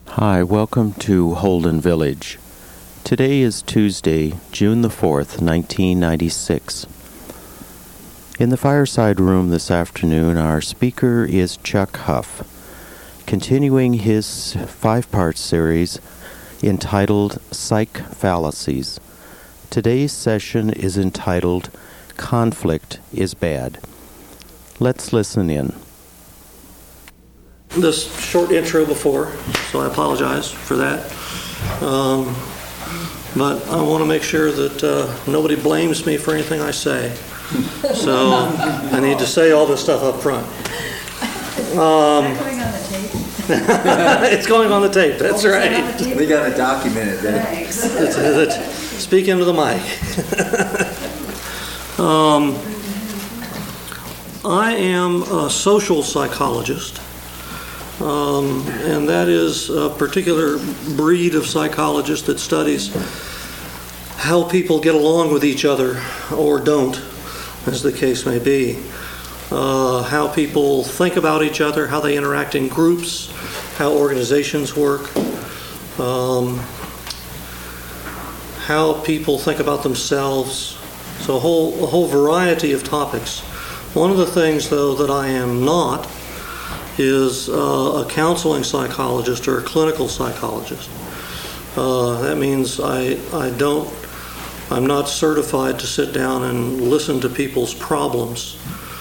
Hi, welcome to Holden Village. Today is Tuesday, June the 4th, 1996. In the fireside room this afternoon, our speaker is Chuck Huff, continuing his five-part series entitled Psych Fallacies. Today's session is entitled Conflict is Bad. Let's listen in. This short intro before, so I apologize for that. But I want to make sure that nobody blames me for anything I say. So I need to say all this stuff up front. Is that going on the tape? It's going on the tape, that's right. We got to document it then. Thanks. Speak into the mic. I am a social psychologist. And that is a particular breed of psychologist that studies how people get along with each other or don't, as the case may be. How people think about each other, how they interact in groups, how organizations work, how people think about themselves. So a whole variety of topics. One of the things, though, that I am not is a counseling psychologist or a clinical psychologist. That means I'm not certified to sit down and listen to people's problems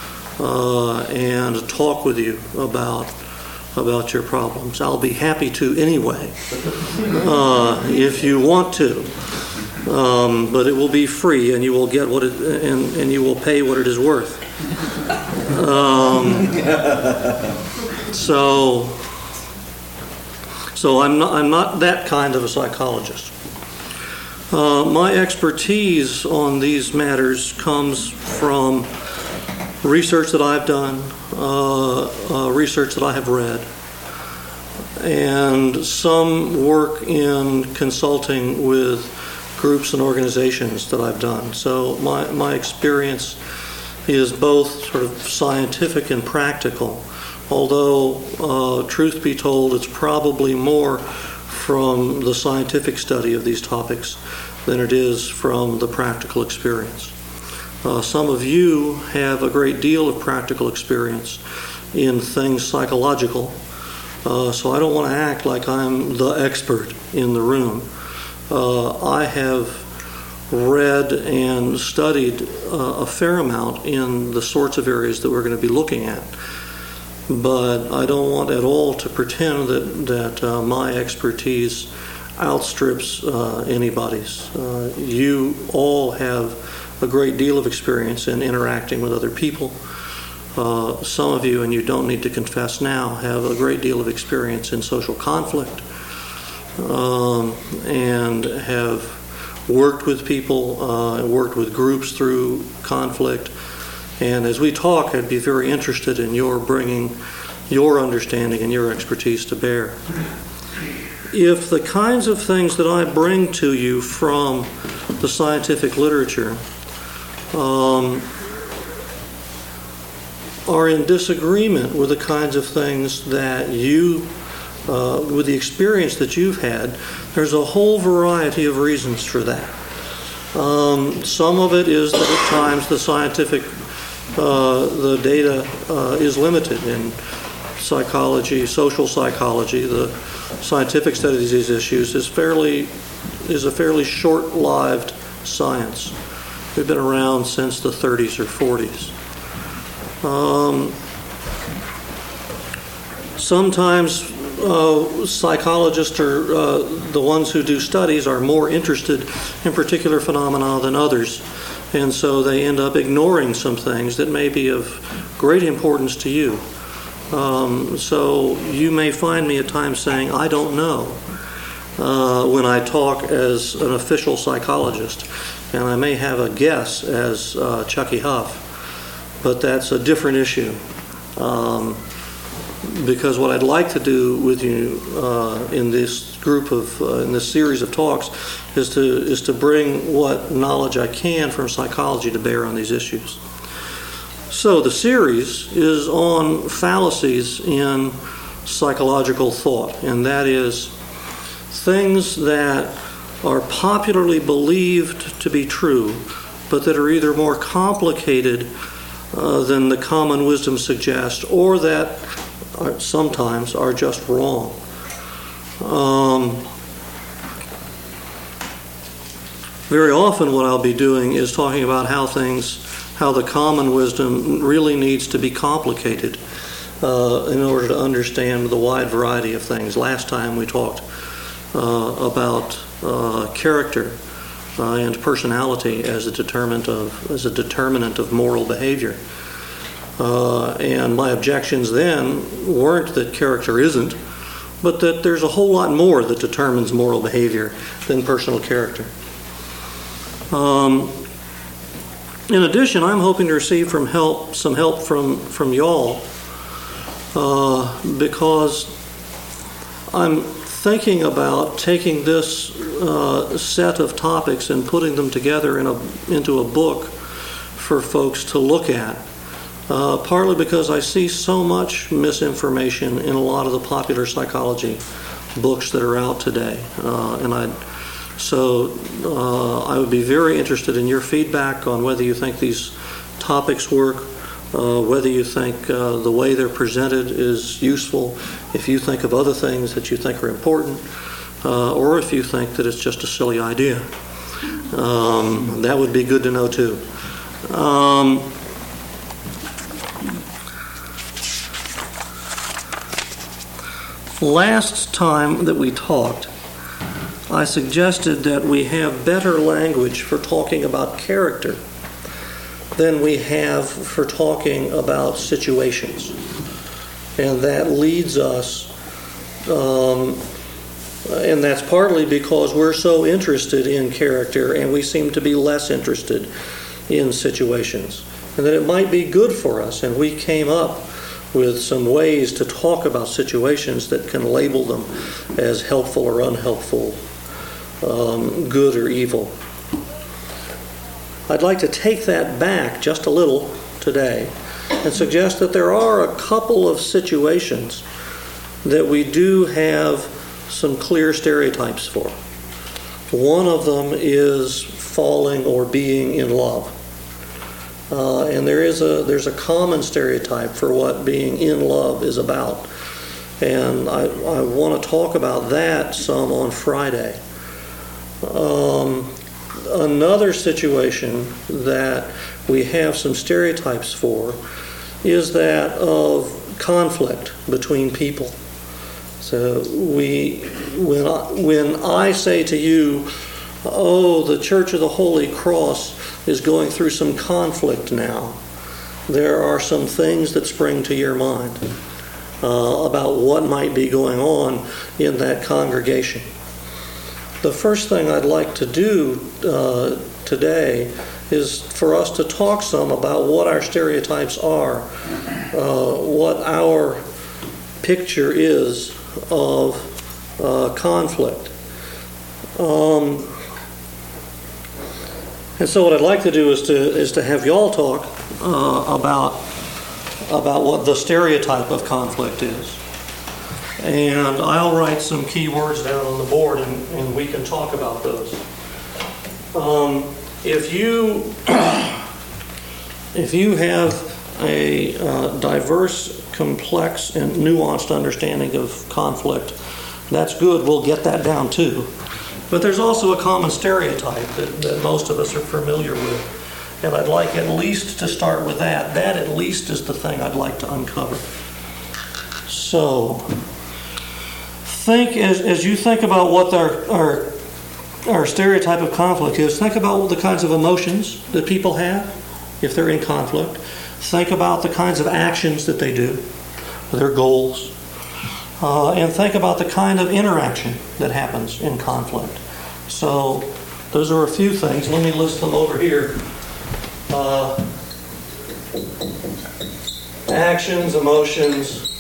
and talk with you about your problems. I'll be happy to anyway, if you want to. But it will be free, and you will get what it and you will pay what it is worth. So I'm not that kind of a psychologist. My expertise on these matters comes from research that I've done, research that I have read, and some work in consulting with groups and organizations that I've done. So my experience is both sort of scientific and practical. Although, truth be told, it's probably more from the scientific study of these topics than it is from the practical experience. Some of you have a great deal of practical experience in things psychological, so I don't want to act like I'm the expert in the room. I have read and studied a fair amount in the sorts of areas that we're going to be looking at. But I don't want at all to pretend that my expertise outstrips anybody's. You all have a great deal of experience in interacting with other people. Some of you, and you don't need to confess now, have a great deal of experience in social conflict and have worked with people, worked with groups through conflict. And as we talk, I'd be very interested in your bringing your understanding and your expertise to bear. If the kinds of things that I bring to you from the scientific literature are in disagreement with the kinds of things that you, with the experience that you've had, there's a whole variety of reasons for that. Some of it is that at times the scientific the data is limited in psychology, social psychology. The scientific study of these issues is a fairly short-lived science. We've been around since the 30s or 40s. Sometimes psychologists or the ones who do studies are more interested in particular phenomena than others. And so they end up ignoring some things that may be of great importance to you. So you may find me at times saying, I don't know, when I talk as an official psychologist. And I may have a guess as Chucky Huff, but that's a different issue. Because what I'd like to do with you in this group of in this series of talks is to bring what knowledge I can from psychology to bear on these issues. So the series is on fallacies in psychological thought, and that is things that are popularly believed to be true, but that are either more complicated than the common wisdom suggests, or that sometimes are just wrong. Very often what I'll be doing is talking about how the common wisdom really needs to be complicated in order to understand the wide variety of things. Last time we talked about character and personality as a determinant of moral behavior. And my objections then weren't that character isn't, but that there's a whole lot more that determines moral behavior than personal character. In addition, I'm hoping to receive some help from y'all because I'm thinking about taking this set of topics and putting them together into a book for folks to look at. Partly because I see so much misinformation in a lot of the popular psychology books that are out today, So I would be very interested in your feedback on whether you think these topics work, whether you think the way they're presented is useful, if you think of other things that you think are important, or if you think that it's just a silly idea. That would be good to know too. Last time that we talked, I suggested that we have better language for talking about character than we have for talking about situations. And that leads us, and that's partly because we're so interested in character and we seem to be less interested in situations. And that it might be good for us, and we came up with some ways to talk about situations that can label them as helpful or unhelpful, good or evil. I'd like to take that back just a little today and suggest that there are a couple of situations that we do have some clear stereotypes for. One of them is falling or being in love. And there's a common stereotype for what being in love is about. And I want to talk about that some on Friday. Another situation that we have some stereotypes for is that of conflict between people. So when I say to you, oh, the Church of the Holy Cross is going through some conflict now, there are some things that spring to your mind about what might be going on in that congregation. The first thing I'd like to do today is for us to talk some about what our stereotypes are, what our picture is of conflict. And so what I'd like to do is to have y'all talk about what the stereotype of conflict is. And I'll write some key words down on the board and we can talk about those. If you have a diverse, complex, and nuanced understanding of conflict, that's good. We'll get that down too. But there's also a common stereotype that most of us are familiar with. And I'd like at least to start with that. That at least is the thing I'd like to uncover. So, as you think about what our stereotype of conflict is, think about the kinds of emotions that people have if they're in conflict. Think about the kinds of actions that they do, their goals. And think about the kind of interaction that happens in conflict. So those are a few things. Let me list them over here. Actions, emotions,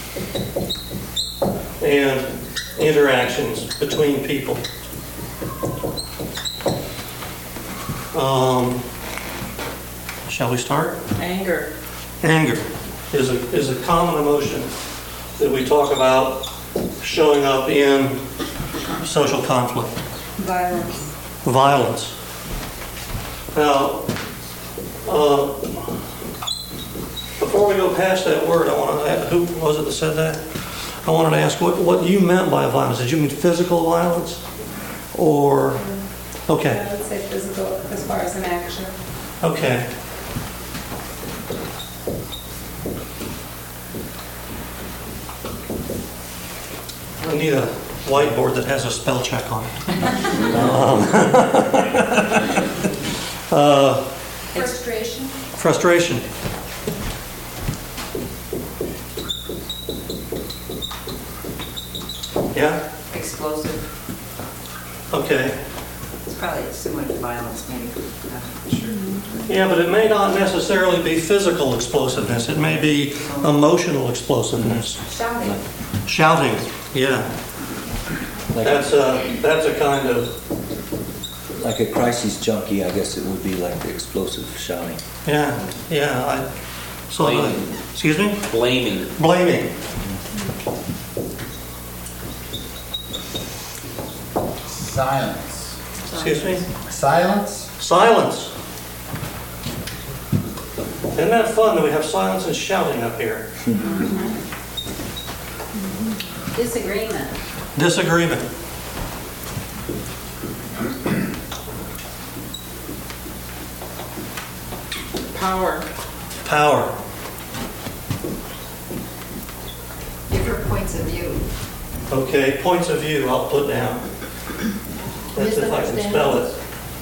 and interactions between people. Shall we start? Anger. Anger is a common emotion that we talk about showing up in social conflict? Violence. Violence. Now, before we go past that word, I want to ask, who was it that said that? I wanted to ask what you meant by violence. Did you mean physical violence? Or, okay. I would say physical as far as an action. Okay. I need a whiteboard that has a spell check on it. Frustration. Frustration. Yeah? Explosive. Okay. It's probably similar to violence, maybe. Sure. Yeah, but it may not necessarily be physical explosiveness. It may be emotional explosiveness. Shouting. Shouting, yeah. That's a kind of, Like a crisis junkie, I guess it would be like the explosive shouting. yeah. Blaming. Excuse me? Blaming. Blaming. Silence. Excuse me? Silence? Silence. Isn't that fun that we have silence and shouting up here? Disagreement. Disagreement. Power. Power. Different points of view. Okay, points of view I'll put down. That's if I can spell it.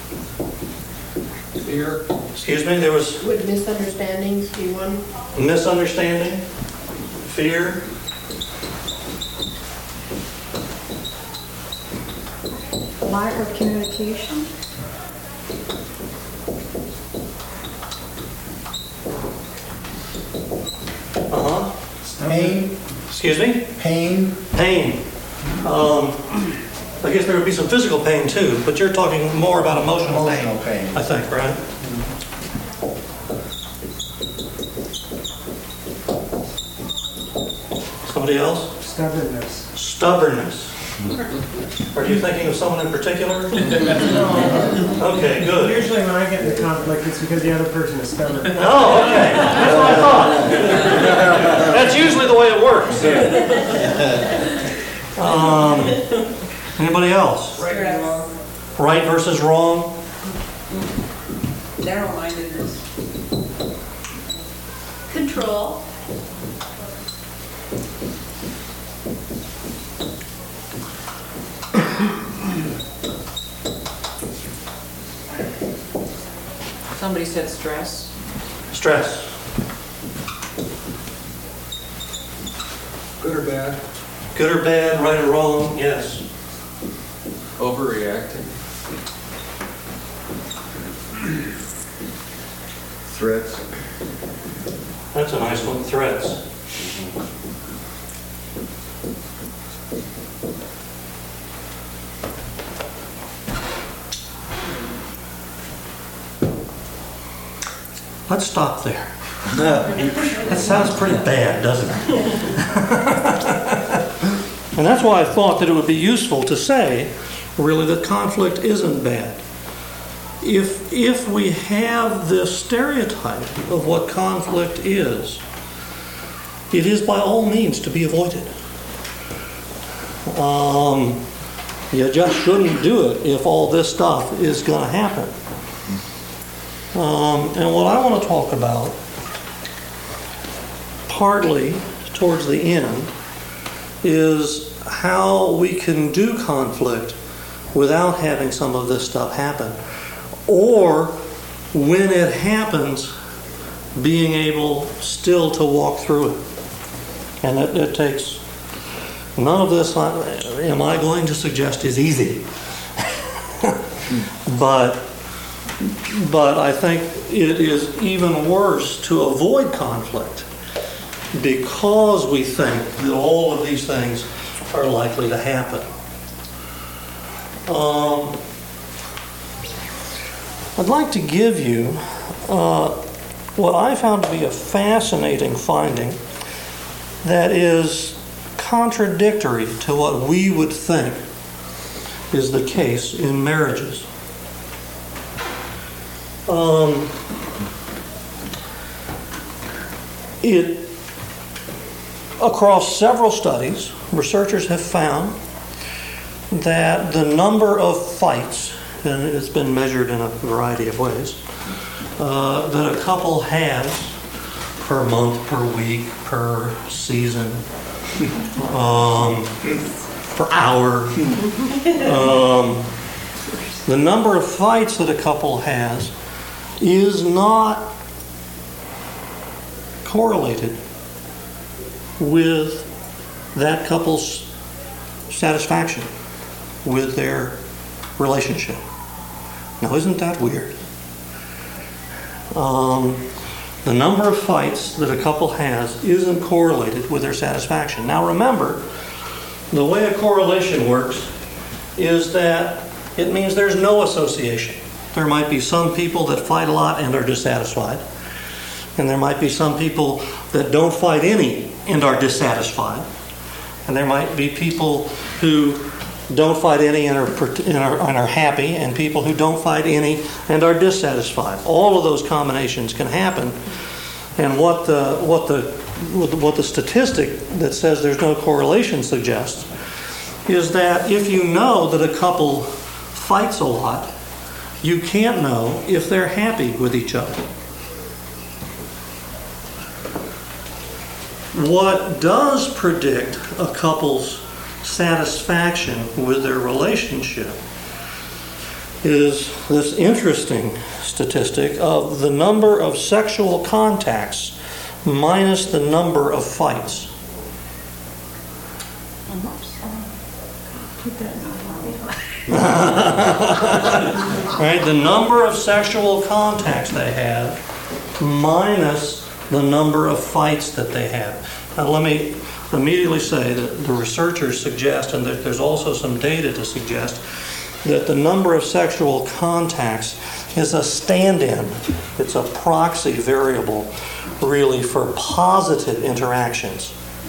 Fear? Excuse me, there was Would misunderstandings be one? misunderstanding, fear, Lack of communication. Pain? excuse me, Pain? pain. I guess there would be some physical pain too, but you're talking more about emotional Emotional pain. I think, right? Somebody else? Stubbornness. Stubbornness. Are you thinking of someone in particular? Okay, good. Usually when I get into conflict, it's because the other person is stubborn. Oh, okay. That's what I thought. That's usually the way it works. Anybody else? Right and wrong. Right versus wrong? Narrow-mindedness. Control. Somebody said stress. Stress. Good or bad? Good or bad, right or wrong? Yes. Overreacting. Threats. That's a nice one. Threats. Let's stop there. That sounds pretty bad, doesn't it? And that's why I thought that it would be useful to say, really, that conflict isn't bad. If we have this stereotype of what conflict is, it is by all means to be avoided. You just shouldn't do it if all this stuff is going to happen. And what I want to talk about, partly towards the end, is how we can do conflict without having some of this stuff happen. Or when it happens, being able still to walk through it. And it takes, none of this, am I going to suggest, is easy. But I think it is even worse to avoid conflict because we think that all of these things are likely to happen. I'd like to give you what I found to be a fascinating finding that is contradictory to what we would think is the case in marriages. Across several studies, researchers have found that the number of fights, and it's been measured in a variety of ways, that a couple has per month, per week, per season, per hour, the number of fights that a couple has is not correlated with that couple's satisfaction with their relationship. Now, isn't that weird? The number of fights that a couple has isn't correlated with their satisfaction. Now, remember, the way a correlation works is that it means there's no association. There might be some people that fight a lot and are dissatisfied, and there might be some people that don't fight any and are dissatisfied, and there might be people who don't fight any and are happy, and people who don't fight any and are dissatisfied. All of those combinations can happen, and what the statistic that says there's no correlation suggests is that if you know that a couple fights a lot, you can't know if they're happy with each other. What does predict a couple's satisfaction with their relationship is this interesting statistic of the number of sexual contacts minus the number of fights. Right? The number of sexual contacts they have minus the number of fights that they have. Now, let me immediately say that the researchers suggest, and that there's also some data to suggest, that the number of sexual contacts is a stand-in. It's a proxy variable, really, for positive interactions.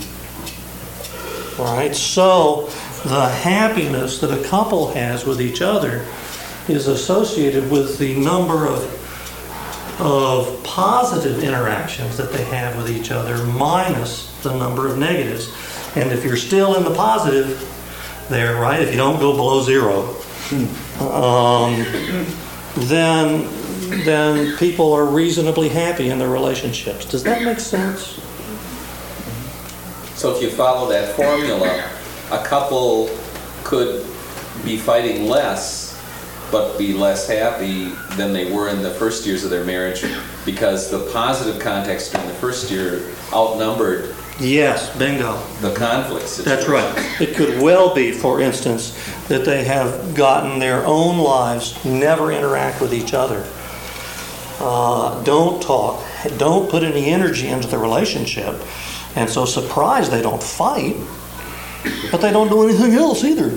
All right? So, the happiness that a couple has with each other is associated with the number of positive interactions that they have with each other minus the number of negatives. And if you're still in the positive there, right, if you don't go below zero, then people are reasonably happy in their relationships. Does that make sense? So if you follow that formula, a couple could be fighting less but be less happy than they were in the first years of their marriage because the positive contacts during the first year outnumbered Yes, bingo. the conflict situation. That's right. It could well be, for instance, that they have gotten their own lives, never interact with each other, don't talk, don't put any energy into the relationship, and so surprised they don't fight, but they don't do anything else either.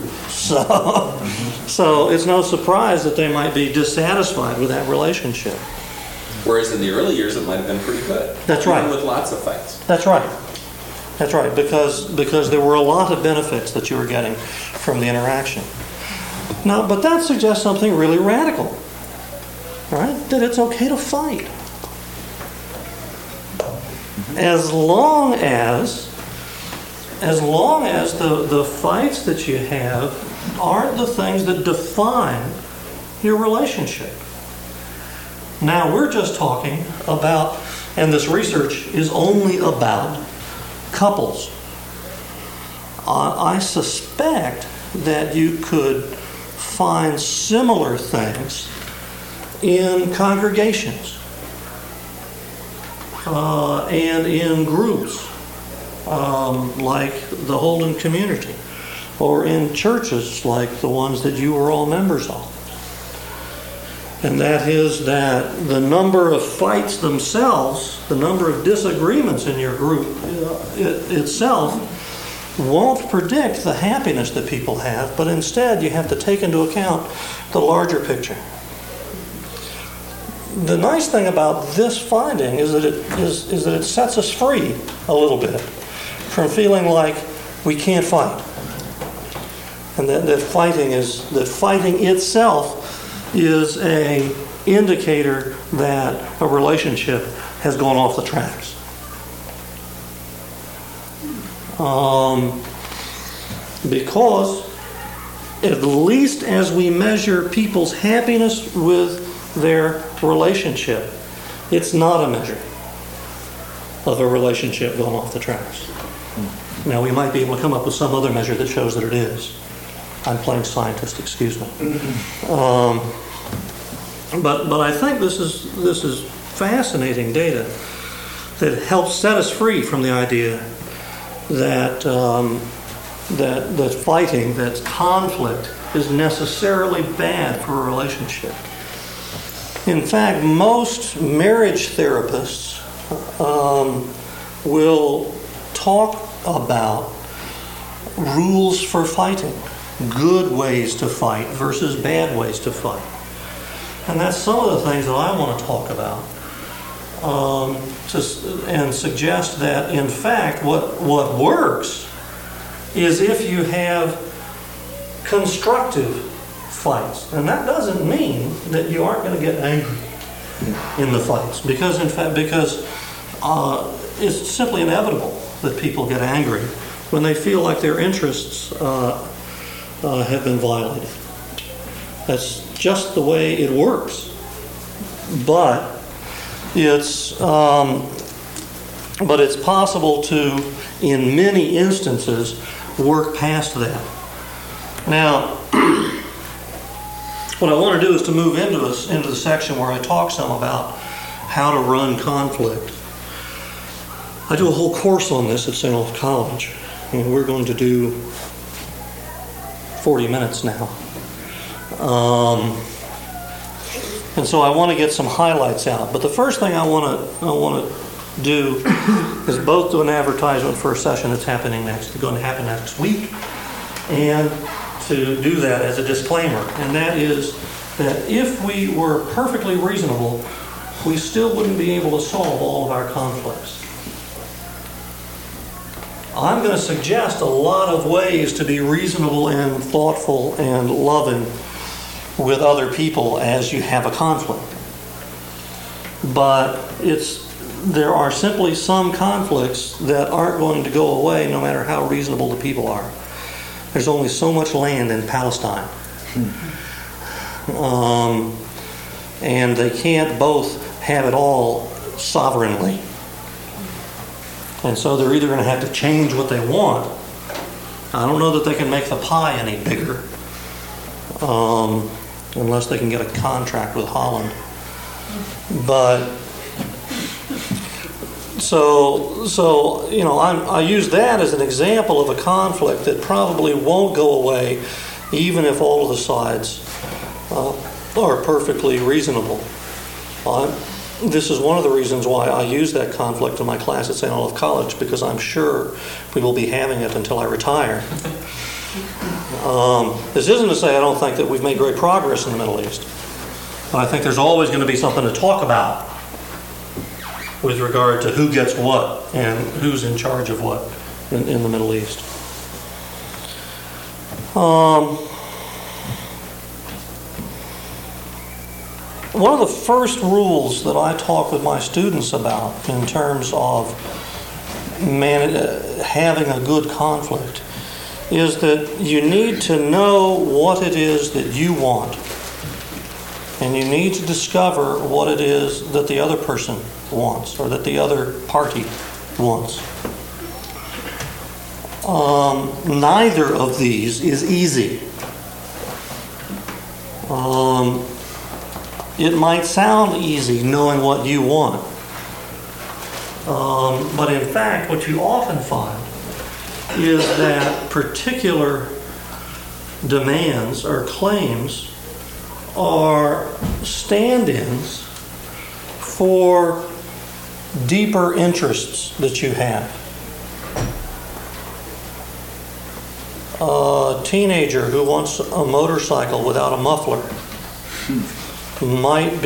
So it's no surprise that they might be dissatisfied with that relationship. Whereas in the early years it might have been pretty good. That's Even right. with lots of fights. That's right. That's right, because there were a lot of benefits that you were getting from the interaction. Now, but that suggests something really radical, right? That it's okay to fight. As long as the fights that you have aren't the things that define your relationship. Now, we're just talking about, and this research is only about couples. I suspect that you could find similar things in congregations and in groups like the Holden community, or in churches like the ones that you are all members of. And that is that the number of fights themselves, the number of disagreements in your group itself, won't predict the happiness that people have, but instead you have to take into account the larger picture. The nice thing about this finding is that it sets us free a little bit from feeling like we can't fight. and that fighting itself is a indicator that a relationship has gone off the tracks. Because at least as we measure people's happiness with their relationship, it's not a measure of a relationship going off the tracks. Now, we might be able to come up with some other measure that shows that it is. I'm playing scientist, excuse me. But I think this is fascinating data that helps set us free from the idea that that fighting, that conflict, is necessarily bad for a relationship. In fact, most marriage therapists will talk about rules for fighting, good ways to fight versus bad ways to fight. And that's some of the things that I want to talk about and suggest that, in fact, what works is if you have constructive fights. And that doesn't mean that you aren't going to get angry in the fights, because it's simply inevitable that people get angry when they feel like their interests have been violated. That's just the way it works. But it's possible to, in many instances, work past that. Now, what I want to do is to move into the section where I talk some about how to run conflict. I do a whole course on this at St. Olaf College, and we're going to do 40 minutes now. And so I want to get some highlights out. But the first thing I want to do is both do an advertisement for a session that's going to happen next week, and to do that as a disclaimer. And that is that if we were perfectly reasonable, we still wouldn't be able to solve all of our conflicts. I'm going to suggest a lot of ways to be reasonable and thoughtful and loving with other people as you have a conflict. But there are simply some conflicts that aren't going to go away no matter how reasonable the people are. There's only so much land in Palestine. And they can't both have it all sovereignly. And so they're either going to have to change what they want. I don't know that they can make the pie any bigger, unless they can get a contract with Holland. But so I use that as an example of a conflict that probably won't go away, even if all of the sides are perfectly reasonable. This is one of the reasons why I use that conflict in my class at St. Olaf College, because I'm sure we will be having it until I retire. This isn't to say I don't think that we've made great progress in the Middle East, but I think there's always going to be something to talk about with regard to who gets what and who's in charge of what in the Middle East. One of the first rules that I talk with my students about in terms of having a good conflict is that you need to know what it is that you want. And you need to discover what it is that the other person wants, or that the other party wants. Neither of these is easy. It might sound easy knowing what you want. But in fact, what you often find is that particular demands or claims are stand-ins for deeper interests that you have. A teenager who wants a motorcycle without a muffler might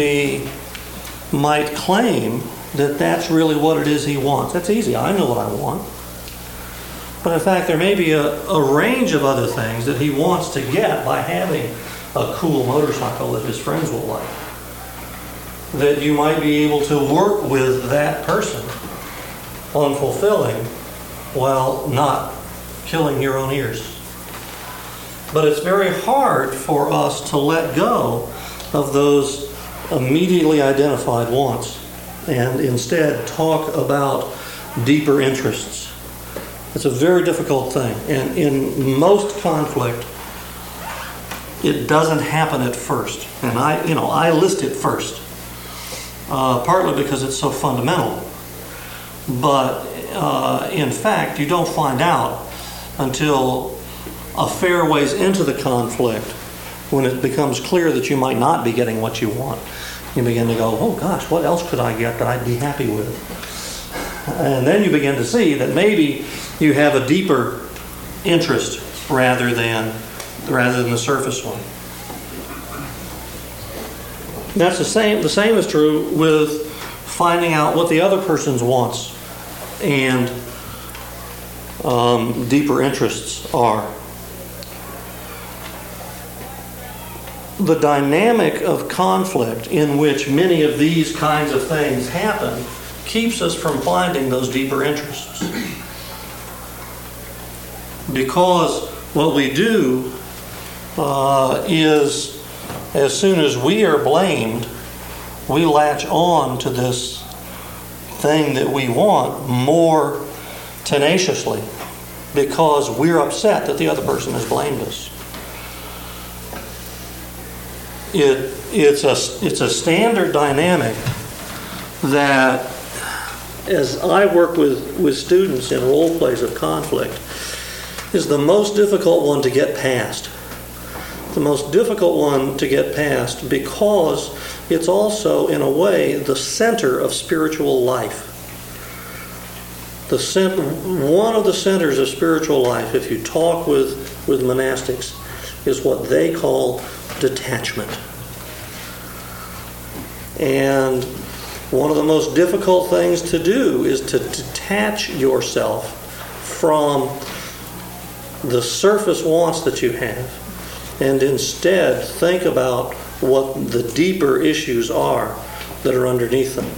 claim that that's really what it is he wants. That's easy. I know what I want. But in fact, there may be a range of other things that he wants to get by having a cool motorcycle that his friends will like. That you might be able to work with that person on fulfilling while not killing your own ears. But it's very hard for us to let go of those immediately identified wants and instead talk about deeper interests. It's a very difficult thing, and in most conflict, it doesn't happen at first. And I list it first, partly because it's so fundamental. But in fact, you don't find out until a fair ways into the conflict, when it becomes clear that you might not be getting what you want. You begin to go, oh gosh, what else could I get that I'd be happy with? And then you begin to see that maybe you have a deeper interest rather than the surface one. That's the same. The same is true with finding out what the other person's wants and deeper interests are. The dynamic of conflict in which many of these kinds of things happen keeps us from finding those deeper interests. Because what we do is, as soon as we are blamed, we latch on to this thing that we want more tenaciously because we're upset that the other person has blamed us. It's a standard dynamic that, as I work with students in role plays of conflict, is the most difficult one to get past. The most difficult one to get past because it's also, in a way, the center of spiritual life. One of the centers of spiritual life, if you talk with monastics, is what they call detachment. And one of the most difficult things to do is to detach yourself from the surface wants that you have and instead think about what the deeper issues are that are underneath them.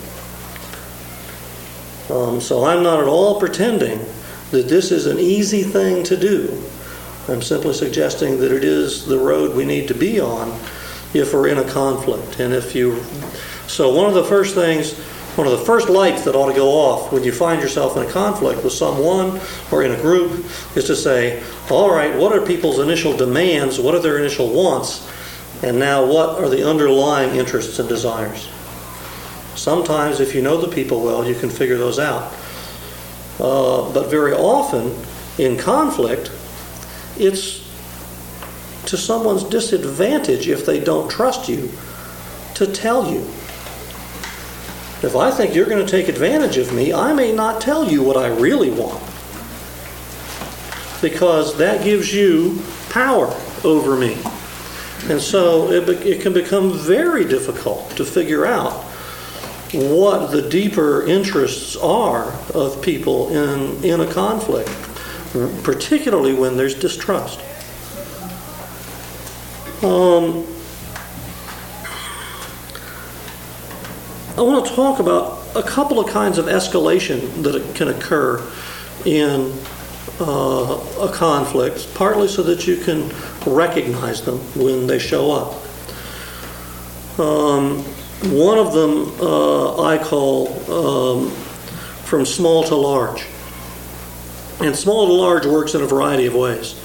So I'm not at all pretending that this is an easy thing to do. I'm simply suggesting that it is the road we need to be on if we're in a conflict. And so one of the first lights that ought to go off when you find yourself in a conflict with someone or in a group is to say, all right, what are people's initial demands? What are their initial wants? And now what are the underlying interests and desires? Sometimes, if you know the people well, you can figure those out. But very often, in conflict, it's to someone's disadvantage if they don't trust you to tell you. If I think you're going to take advantage of me, I may not tell you what I really want. Because that gives you power over me. And so it can become very difficult to figure out what the deeper interests are of people in a conflict, particularly when there's distrust. I want to talk about a couple of kinds of escalation that can occur in a conflict, partly so that you can recognize them when they show up. One of them I call from small to large. And small to large works in a variety of ways.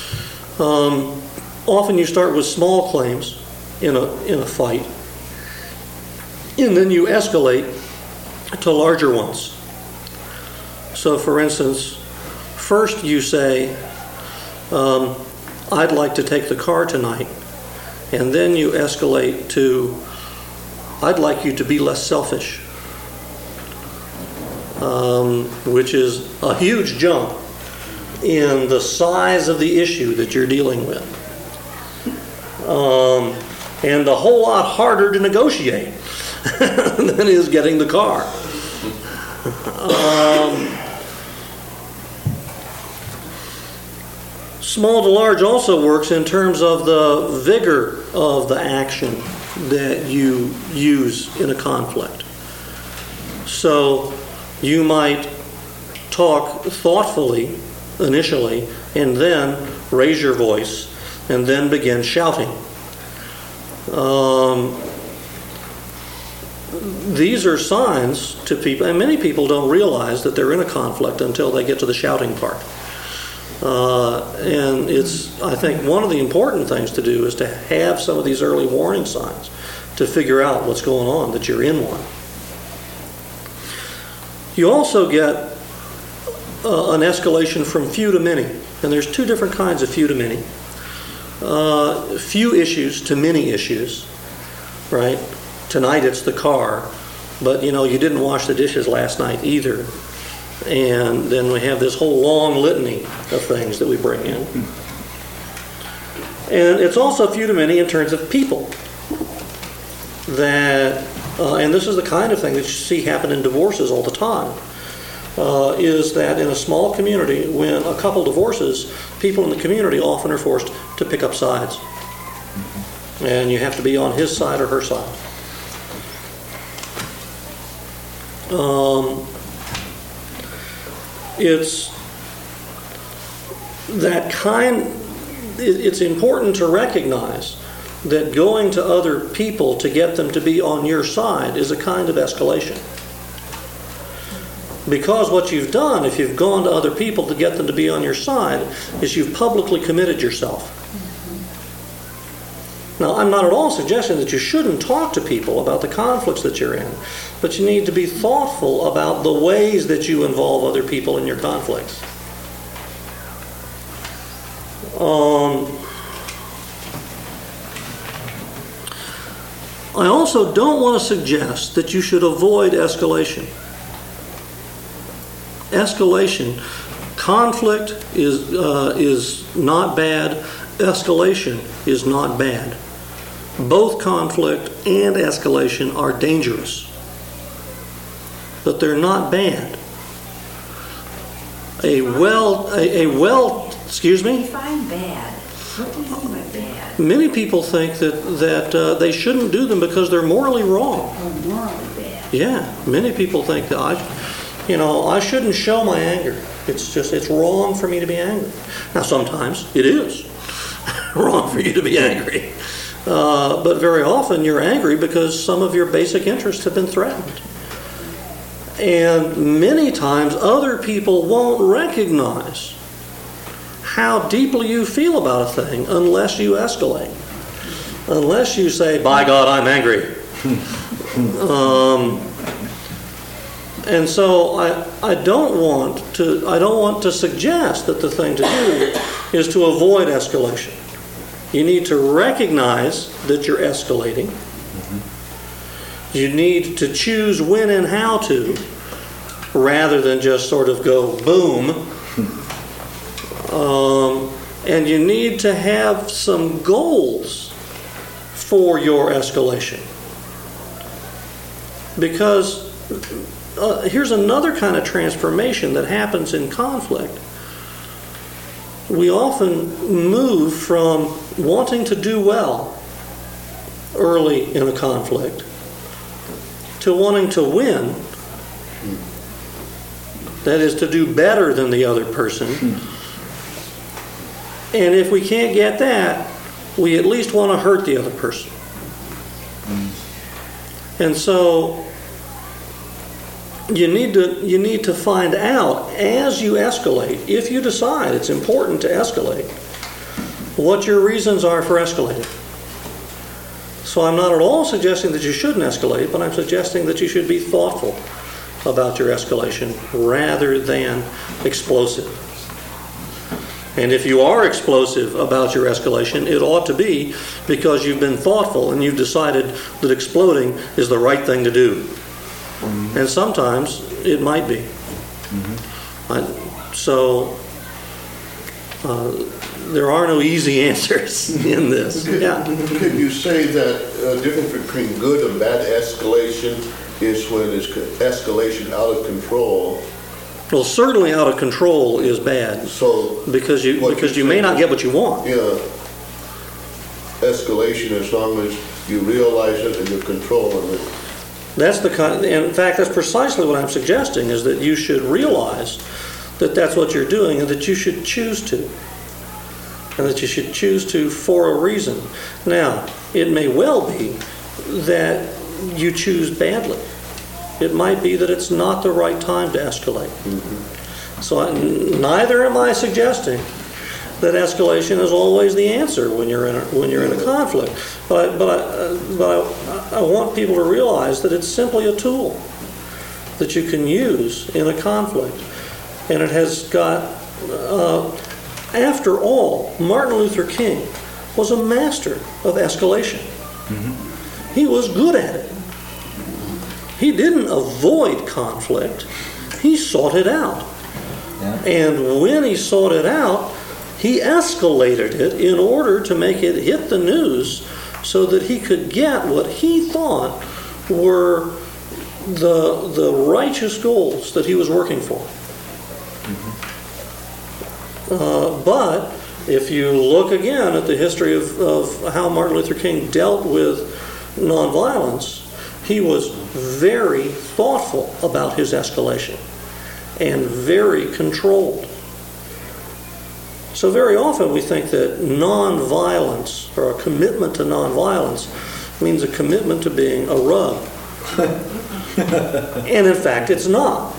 Often you start with small claims in a fight, and then you escalate to larger ones. So, for instance, first you say, I'd like to take the car tonight. And then you escalate to, I'd like you to be less selfish. Which is a huge jump in the size of the issue that you're dealing with. And a whole lot harder to negotiate than is getting the car. Small to large also works in terms of the vigor of the action that you use in a conflict. So you might talk thoughtfully initially and then raise your voice and then begin shouting. These are signs to people, and many people don't realize that they're in a conflict until they get to the shouting part. And it's, I think, one of the important things to do is to have some of these early warning signs to figure out what's going on, that you're in one. You also get an escalation from few to many. And there's two different kinds of few to many. Few issues to many issues, right? Tonight it's the car, but you didn't wash the dishes last night either. And then we have this whole long litany of things that we bring in. And it's also few to many in terms of people. That, and this is the kind of thing that you see happen in divorces all the time, is that in a small community, when a couple divorces, people in the community often are forced to pick up sides. And you have to be on his side or her side. It's that kind, it's important to recognize that going to other people to get them to be on your side is a kind of escalation. Because what you've done, if you've gone to other people to get them to be on your side, is you've publicly committed yourself. Now, I'm not at all suggesting that you shouldn't talk to people about the conflicts that you're in, but you need to be thoughtful about the ways that you involve other people in your conflicts. I also don't want to suggest that you should avoid escalation. Escalation, conflict is not bad. Escalation is not bad. Both conflict and escalation are dangerous, but they're not bad. Excuse me? Define bad. What do you mean by bad? Many people think that they shouldn't do them because they're morally wrong. Oh, morally bad. Yeah, many people think that I shouldn't show my anger. It's wrong for me to be angry. Now, sometimes it is wrong for you to be angry. But very often you're angry because some of your basic interests have been threatened. And many times other people won't recognize how deeply you feel about a thing unless you escalate. Unless you say, by God, I'm angry. And so I don't want to suggest that the thing to do is to avoid escalation. You need to recognize that you're escalating. You need to choose when and how to, rather than just sort of go boom. And you need to have some goals for your escalation. Because here's another kind of transformation that happens in conflict. We often move from wanting to do well early in a conflict to wanting to win. That is, to do better than the other person. And if we can't get that, we at least want to hurt the other person. And so you need to find out as you escalate, if you decide it's important to escalate, what your reasons are for escalating. So I'm not at all suggesting that you shouldn't escalate, but I'm suggesting that you should be thoughtful about your escalation rather than explosive. And if you are explosive about your escalation, it ought to be because you've been thoughtful and you've decided that exploding is the right thing to do. Mm-hmm. And sometimes it might be. Mm-hmm. There are no easy answers in this. Yeah. Could you say that the difference between good and bad escalation is when it's escalation out of control Well, certainly out of control is bad So, because you What you're may saying- not get what you want. yeah, escalation as long as you realize it and you're controlling it. That's the kind. In fact, that's precisely what I'm suggesting: is that you should realize that that's what you're doing, and that you should choose to, and that you should choose to for a reason. Now, it may well be that you choose badly. It might be that it's not the right time to escalate. So neither am I suggesting that escalation is always the answer when you're in a conflict. But I want people to realize that it's simply a tool that you can use in a conflict, and it has got. After all, Martin Luther King was a master of escalation. He was good at it. He didn't avoid conflict. He sought it out. Yeah. And when he sought it out, he escalated it in order to make it hit the news so that he could get what he thought were the righteous goals that he was working for. But if you look again at the history of how Martin Luther King dealt with nonviolence, he was very thoughtful about his escalation and very controlled. So very often we think that nonviolence, or a commitment to nonviolence, means a commitment to being a rug. And in fact, it's not.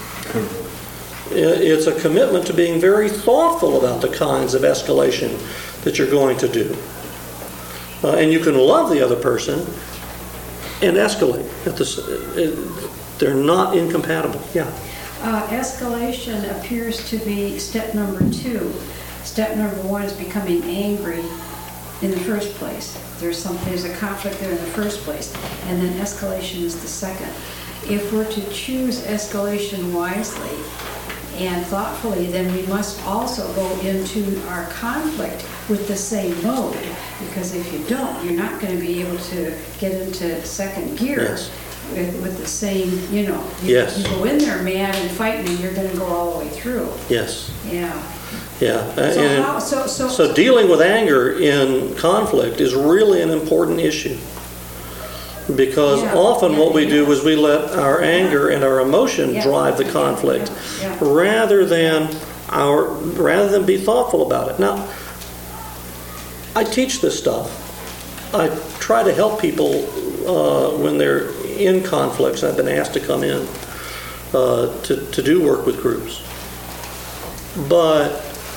It's a commitment to being very thoughtful about the kinds of escalation that you're going to do. And you can love the other person and escalate. They're not incompatible. Yeah. Escalation appears to be step number 2. Step number 1 is becoming angry in the first place. There's a conflict there in the first place, and then escalation is the second. If we're to choose escalation wisely and thoughtfully, then we must also go into our conflict with the same mode, because if you don't, you're not going to be able to get into second gear. Yes. With the same, Yes. you go in there mad and fighting, and you're going to go all the way through. Yes. Yeah. Yeah. So dealing with anger in conflict is really an important issue, because often what we do is we let our anger and our emotion drive the conflict rather than be thoughtful about it. Now, I teach this stuff. I try to help people when they're in conflicts. I've been asked to come in to do work with groups. But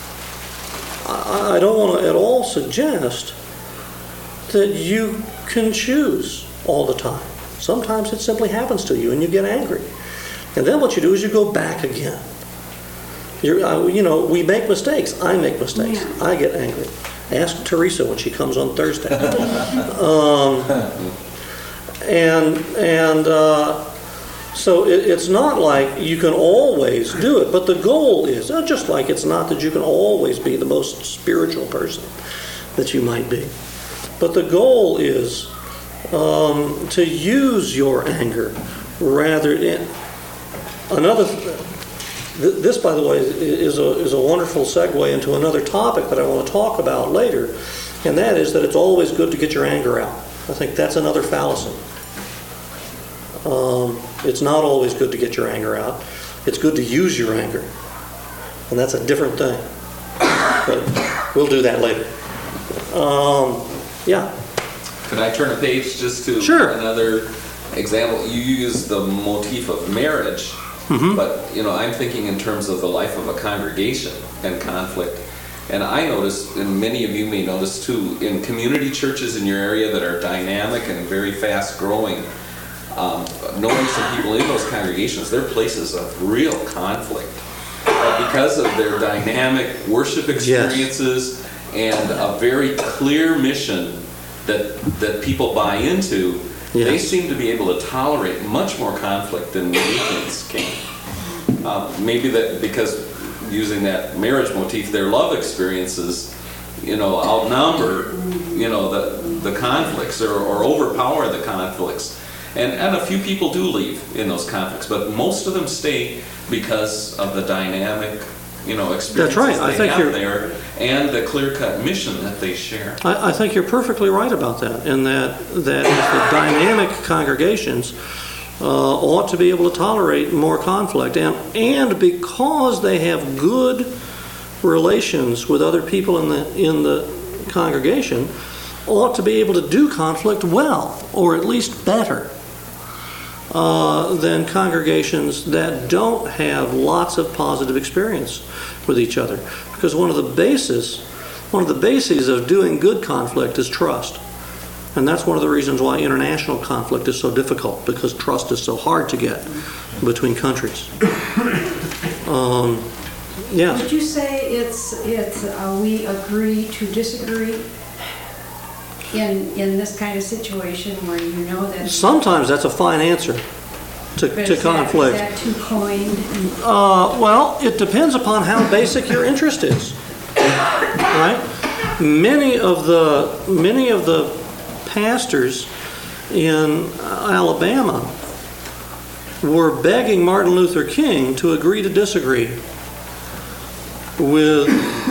I don't want to at all suggest that you can choose all the time. Sometimes it simply happens to you and you get angry. And then what you do is you go back again. We make mistakes. I make mistakes. Yeah. I get angry. Ask Teresa when she comes on Thursday. So it's not like you can always do it, but the goal is, just like it's not that you can always be the most spiritual person that you might be, but the goal is to use your anger rather than this, by the way, is a wonderful segue into another topic that I want to talk about later, and that is that it's always good to get your anger out. I think that's another fallacy. It's not always good to get your anger out. It's good to use your anger, and that's a different thing. But we'll do that later. Yeah. Could I turn a page just to another example? You use the motif of marriage, but I'm thinking in terms of the life of a congregation and conflict. And I noticed, and many of you may notice too, in community churches in your area that are dynamic and very fast growing, knowing some people in those congregations, they're places of real conflict. But because of their dynamic worship experiences and a very clear mission that people buy into, they seem to be able to tolerate much more conflict than the Athenians can. Maybe that because, using that marriage motif, their love experiences, outnumber, the conflicts or overpower the conflicts. And a few people do leave in those conflicts, but most of them stay because of the dynamic, experiences That's right. I they think have you're- there and the clear-cut mission that they share. I think you're perfectly right about that, in that the dynamic congregations ought to be able to tolerate more conflict, and because they have good relations with other people in the congregation, ought to be able to do conflict well, or at least better, than congregations that don't have lots of positive experience with each other. Because one of the bases of doing good conflict is trust. And that's one of the reasons why international conflict is so difficult, because trust is so hard to get between countries. Yeah. Would you say it's we agree to disagree in this kind of situation where you know that... Sometimes that's a fine answer to conflict. Is that too coined? Well, it depends upon how basic your interest is, right? Many of the pastors in Alabama were begging Martin Luther King to agree to disagree with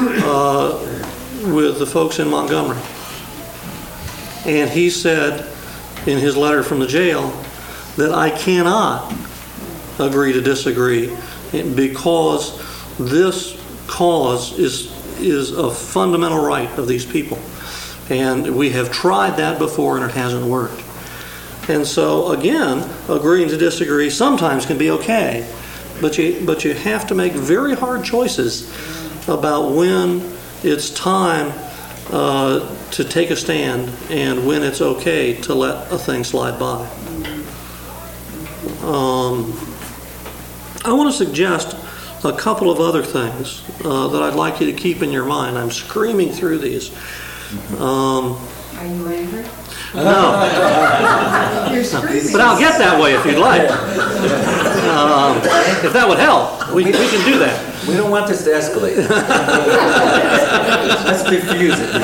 the folks in Montgomery. And he said in his letter from the jail that I cannot agree to disagree because this cause is a fundamental right of these people. And we have tried that before and it hasn't worked. And so again, agreeing to disagree sometimes can be okay, but you have to make very hard choices about when it's time to take a stand and when it's okay to let a thing slide by. I want to suggest a couple of other things that I'd like you to keep in your mind. I'm screaming through these. Are you angry? No. You're screaming. But I'll get that way if you'd like. If that would help, we can do that. We don't want this to escalate. Let's diffuse it.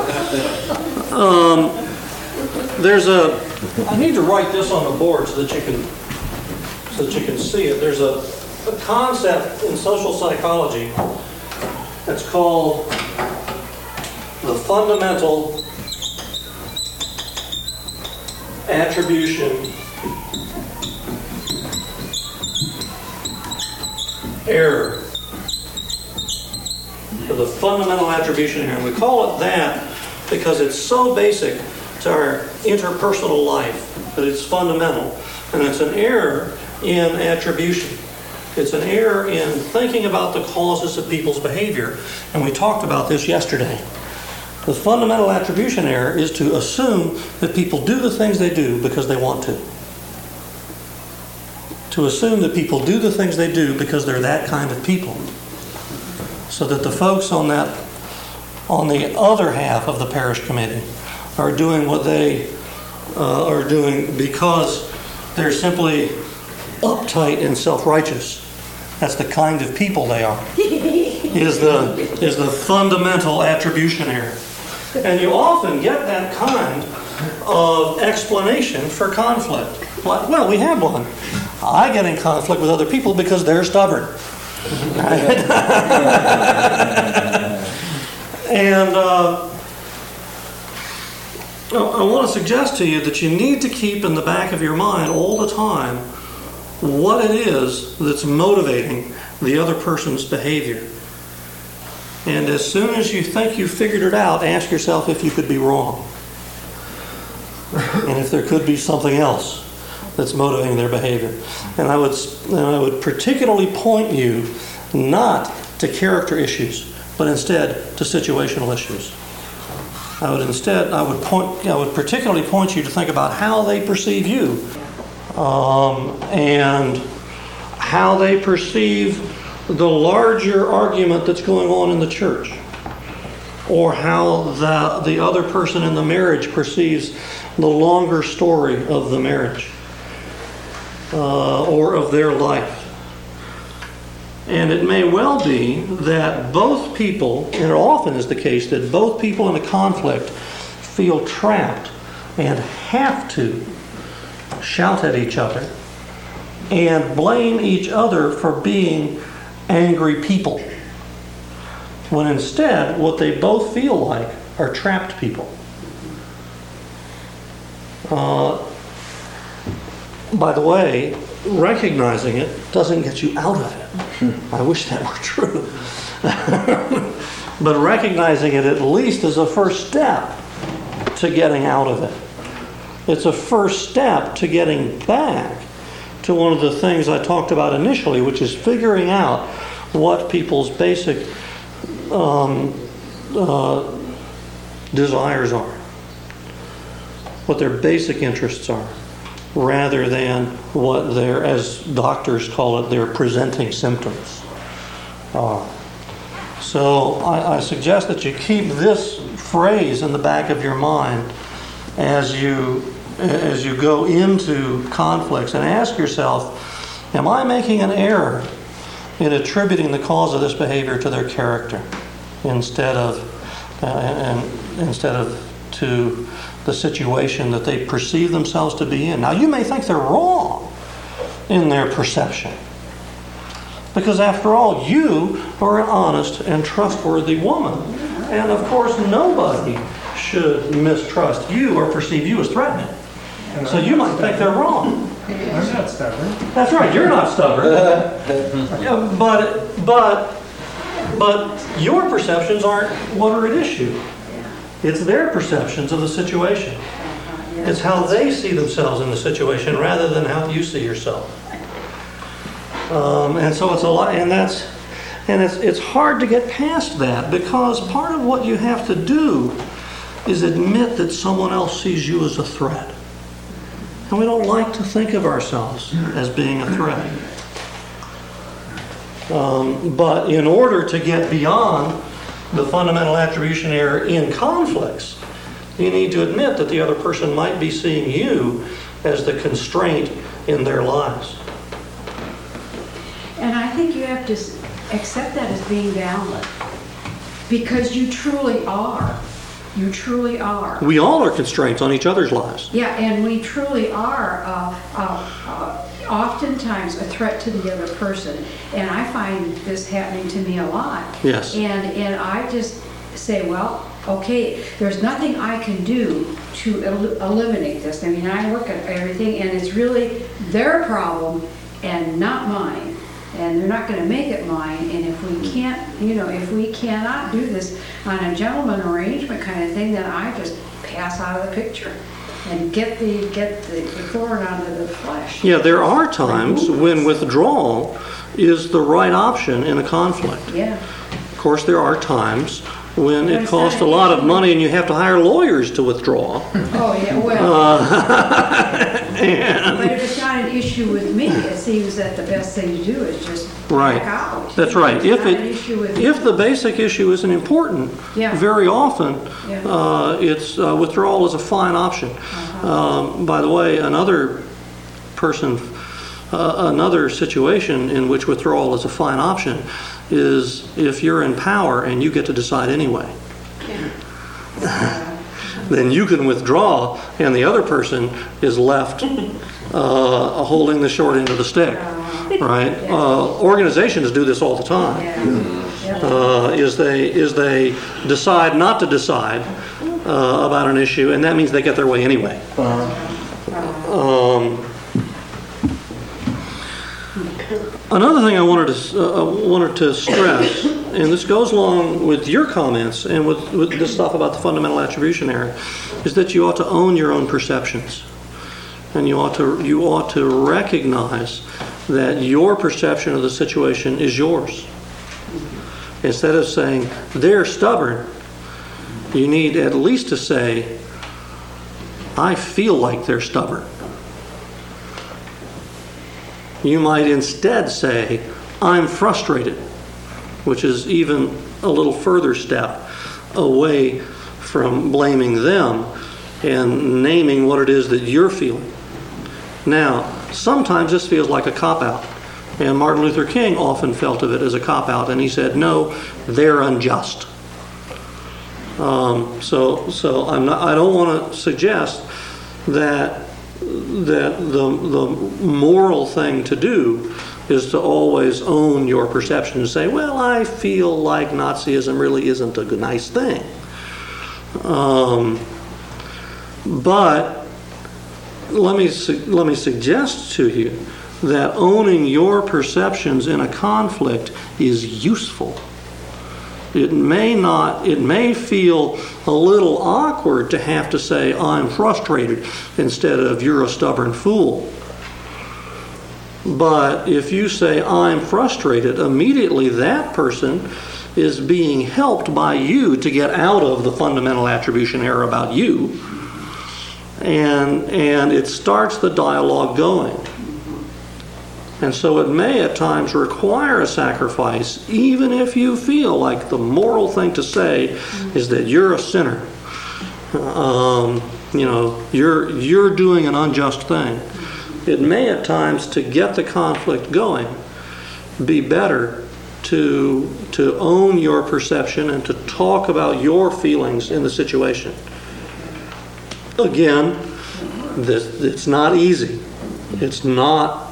I need to write this on the board so that you can see it. There's a concept in social psychology that's called the fundamental attribution error. The fundamental attribution error. And we call it that because it's so basic to our interpersonal life that it's fundamental. And it's an error in attribution. It's an error in thinking about the causes of people's behavior. And we talked about this yesterday. The fundamental attribution error is to assume that people do the things they do because they want to. To assume that people do the things they do because they're that kind of people. So that the folks on the other half of the parish committee are doing what they are doing because they're simply uptight and self-righteous. That's the kind of people they are. Is the fundamental attribution error. And you often get that kind of explanation for conflict. Well, we have one. I get in conflict with other people because they're stubborn. And I want to suggest to you that you need to keep in the back of your mind all the time what it is that's motivating the other person's behavior. And as soon as you think you've figured it out, ask yourself if you could be wrong. And if there could be something else that's motivating their behavior. And I would particularly point you not to character issues, but instead to situational issues. I would particularly point you to think about how they perceive you, and how they perceive the larger argument that's going on in the church, or how the other person in the marriage perceives the longer story of the marriage, or of their life. And it may well be that both people, and it often is the case, that both people in a conflict feel trapped and have to shout at each other and blame each other for being angry people, when instead what they both feel like are trapped people. By the way, recognizing it doesn't get you out of it. I wish that were true. But recognizing it at least is a first step to getting out of it. It's a first step to getting back to one of the things I talked about initially, which is figuring out what people's basic desires are, what their basic interests are, rather than what their, as doctors call it, their presenting symptoms are. So I suggest that you keep this phrase in the back of your mind as you go into conflicts, and ask yourself, am I making an error in attributing the cause of this behavior to their character instead of to the situation that they perceive themselves to be in? Now, you may think they're wrong in their perception, because after all, you are an honest and trustworthy woman, and of course nobody should mistrust you or perceive you as threatening. So you might think they're wrong. I'm not stubborn. That's right, you're not stubborn. Yeah, but your perceptions aren't what are at issue. It's their perceptions of the situation. It's how they see themselves in the situation rather than how you see yourself. And so it's a lot, and it's hard to get past that, because part of what you have to do is admit that someone else sees you as a threat. And we don't like to think of ourselves as being a threat. But in order to get beyond the fundamental attribution error in conflicts, you need to admit that the other person might be seeing you as the constraint in their lives. And I think you have to accept that as being valid, because you truly are. You truly are. We all are constraints on each other's lives. Yeah, and we truly are oftentimes a threat to the other person. And I find this happening to me a lot. Yes. And I just say, well, okay, there's nothing I can do to eliminate this. I mean, I work at everything, and it's really their problem and not mine. And they're not going to make it mine. And if we can't, if we cannot do this on a gentleman arrangement kind of thing, then I just pass out of the picture and get the thorn out of the flesh. Yeah, there are times when withdrawal is the right option in a conflict. Yeah. Of course, there are times when it costs a lot of money and you have to hire lawyers to withdraw. Oh, yeah, well. But if it's not an issue with me, it seems that the best thing to do is just back out. That's right. If the basic issue isn't important, very often it's withdrawal is a fine option. By the way, another situation in which withdrawal is a fine option is if you're in power and you get to decide anyway. Then you can withdraw and the other person is left holding the short end of the stick, right? Organizations do this all the time. Is they decide not to decide about an issue, and that means they get their way anyway. Another thing I wanted to stress, and this goes along with your comments and with this stuff about the fundamental attribution error, is that you ought to own your own perceptions, and you ought to recognize that your perception of the situation is yours. Instead of saying they're stubborn, you need at least to say, I feel like they're stubborn. You might instead say, I'm frustrated, which is even a little further step away from blaming them and naming what it is that you're feeling. Now, sometimes this feels like a cop-out, and Martin Luther King often felt of it as a cop-out, and he said, no, they're unjust. So I don't want to suggest that that the moral thing to do is to always own your perception and say, well, I feel like Nazism really isn't a nice thing. But let me suggest to you that owning your perceptions in a conflict is useful. It may feel a little awkward to have to say, I'm frustrated, instead of, you're a stubborn fool. But if you say, I'm frustrated, immediately that person is being helped by you to get out of the fundamental attribution error about you. And it starts the dialogue going. And so it may at times require a sacrifice, even if you feel like the moral thing to say is that you're a sinner. You're doing an unjust thing. It may at times, to get the conflict going, be better to own your perception and to talk about your feelings in the situation. Again, it's not easy. It's not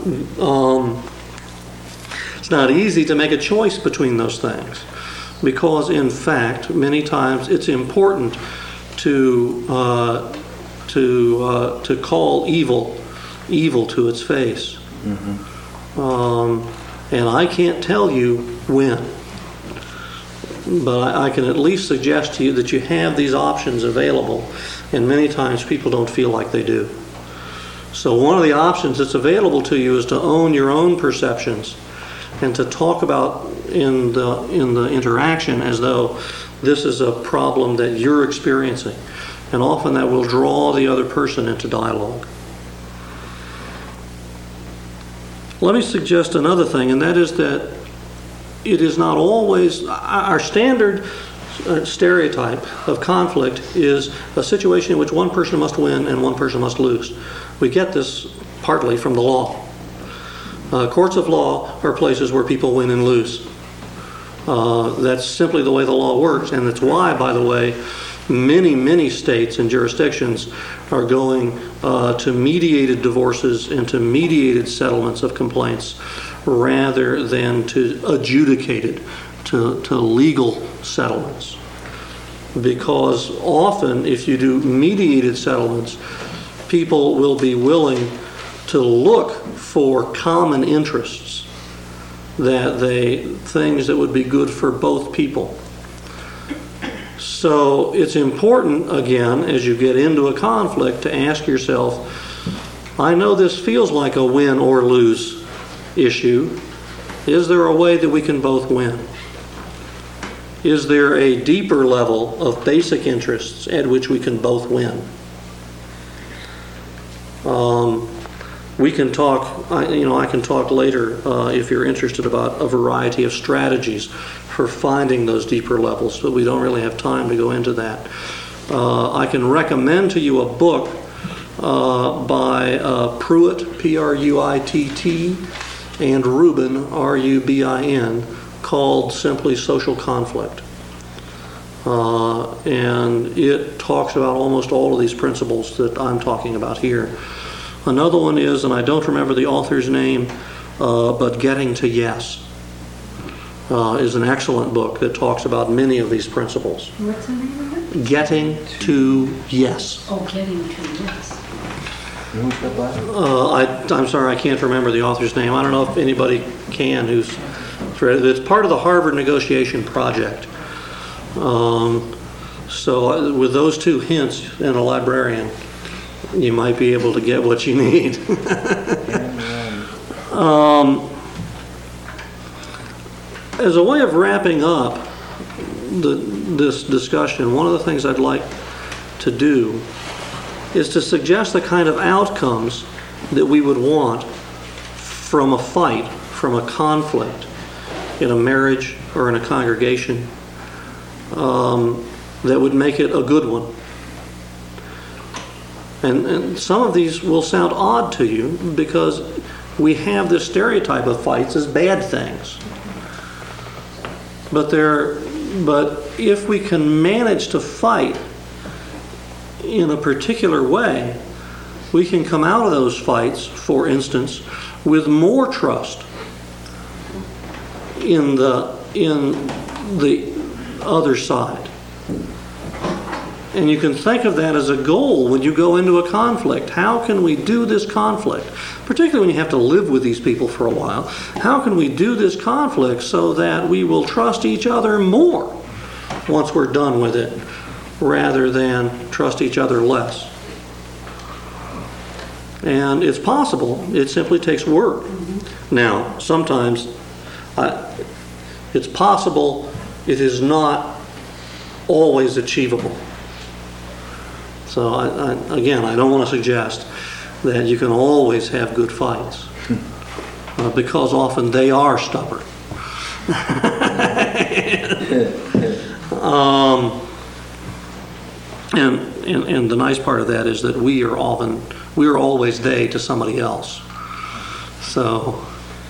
easy to make a choice between those things, because in fact, many times it's important to call evil to its face. And I can't tell you when, but I can at least suggest to you that you have these options available, and many times people don't feel like they do. So one of the options that's available to you is to own your own perceptions and to talk about in the interaction as though this is a problem that you're experiencing. And often that will draw the other person into dialogue. Let me suggest another thing, and that is that it is not always our standard stereotype of conflict is a situation in which one person must win and one person must lose. We get this partly from the law. Courts of law are places where people win and lose. That's simply the way the law works, and that's why, by the way, many states and jurisdictions are going to mediated divorces and to mediated settlements of complaints rather than to adjudicated, to legal settlements. Because often, if you do mediated settlements, people will be willing to look for common interests, things that would be good for both people. So it's important, again, as you get into a conflict, to ask yourself, I know this feels like a win or lose issue. Is there a way that we can both win? Is there a deeper level of basic interests at which we can both win? We can talk, I can talk later if you're interested about a variety of strategies for finding those deeper levels, but we don't really have time to go into that. I can recommend to you a book by Pruitt, P-R-U-I-T-T, and Rubin, R-U-B-I-N, called simply Social Conflict. And it talks about almost all of these principles that I'm talking about here. Another one is, and I don't remember the author's name, but Getting to Yes is an excellent book that talks about many of these principles. What's the name of it? Getting to Yes. Oh, Getting to Yes. I'm sorry, I can't remember the author's name. I don't know if anybody can who's read it. It's part of the Harvard Negotiation Project. So with those two hints and a librarian, you might be able to get what you need. As a way of wrapping up this discussion, one of the things I'd like to do is to suggest the kind of outcomes that we would want from a fight, from a conflict in a marriage or in a congregation that would make it a good one. And some of these will sound odd to you because we have this stereotype of fights as bad things. But if we can manage to fight in a particular way we can come out of those fights, for instance, with more trust in the other side. And you can think of that as a goal when you go into a conflict. How can we do this conflict? Particularly when you have to live with these people for a while. How can we do this conflict so that we will trust each other more once we're done with it, rather than trust each other less? And it's possible. It simply takes work. Now, sometimes it's possible. It is not always achievable. So, again, I don't want to suggest that you can always have good fights, because often they are stubborn. And the nice part of that is that we are always they to somebody else. So,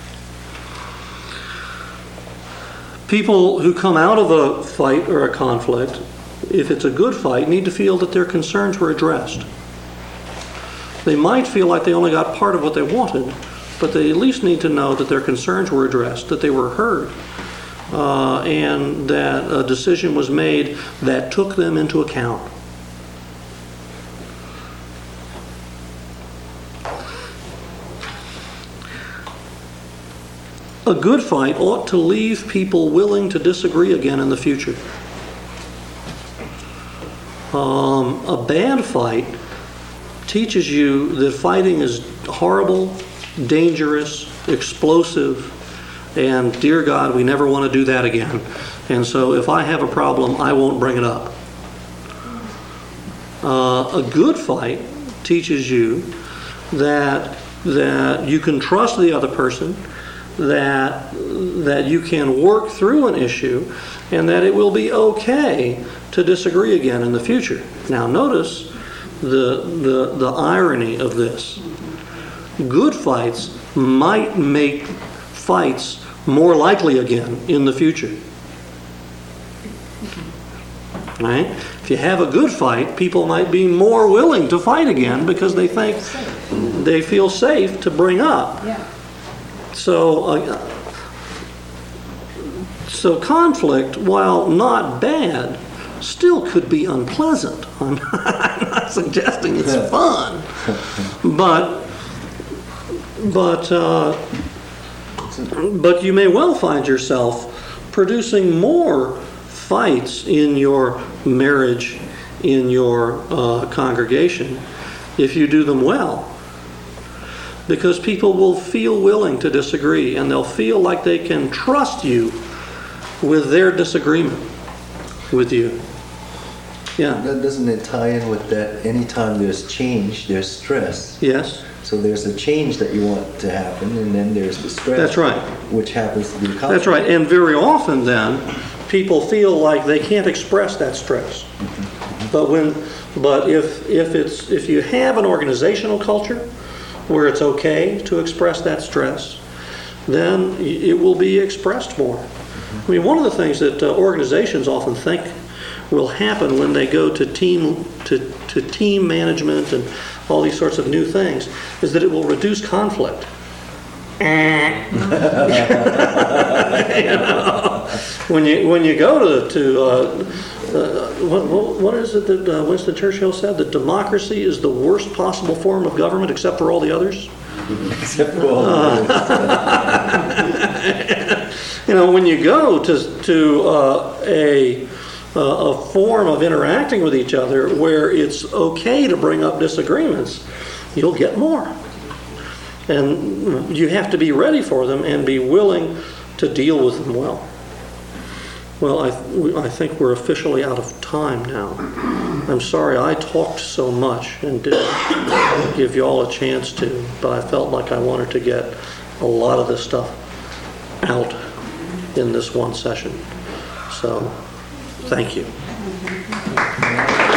people who come out of a fight or a conflict, if it's a good fight, need to feel that their concerns were addressed. They might feel like they only got part of what they wanted, but they at least need to know that their concerns were addressed, that they were heard, and that a decision was made that took them into account. A good fight ought to leave people willing to disagree again in the future. A bad fight teaches you that fighting is horrible, dangerous, explosive, and dear God, we never want to do that again. And so if I have a problem, I won't bring it up. A good fight teaches you that you can trust the other person, that you can work through an issue, and that it will be okay to disagree again in the future. Now notice the irony of this. Good fights might make fights more likely again in the future. Right? If you have a good fight, people might be more willing to fight again because they think they feel safe to bring up. Yeah. So conflict, while not bad, still could be unpleasant. I'm not suggesting it's fun, but you may well find yourself producing more fights in your marriage, in your congregation, if you do them well. Because people will feel willing to disagree, and they'll feel like they can trust you with their disagreement with you. Yeah. Doesn't it tie in with that anytime there's change, there's stress? Yes. So there's a change that you want to happen, and then there's the stress. That's right. Which happens to be conflict. That's right. And very often then, people feel like they can't express that stress. But if you have an organizational culture where it's okay to express that stress, then it will be expressed more. I mean, one of the things that organizations often think will happen when they go to team management and all these sorts of new things is that it will reduce conflict. When you go to what is it that Winston Churchill said? That democracy is the worst possible form of government except for all the others. Except for all the others. When you go to a form of interacting with each other where it's okay to bring up disagreements, you'll get more. And you have to be ready for them and be willing to deal with them well. Well, I think we're officially out of time now. I'm sorry I talked so much and didn't give you all a chance to, but I felt like I wanted to get a lot of this stuff out in this one session. So, thank you.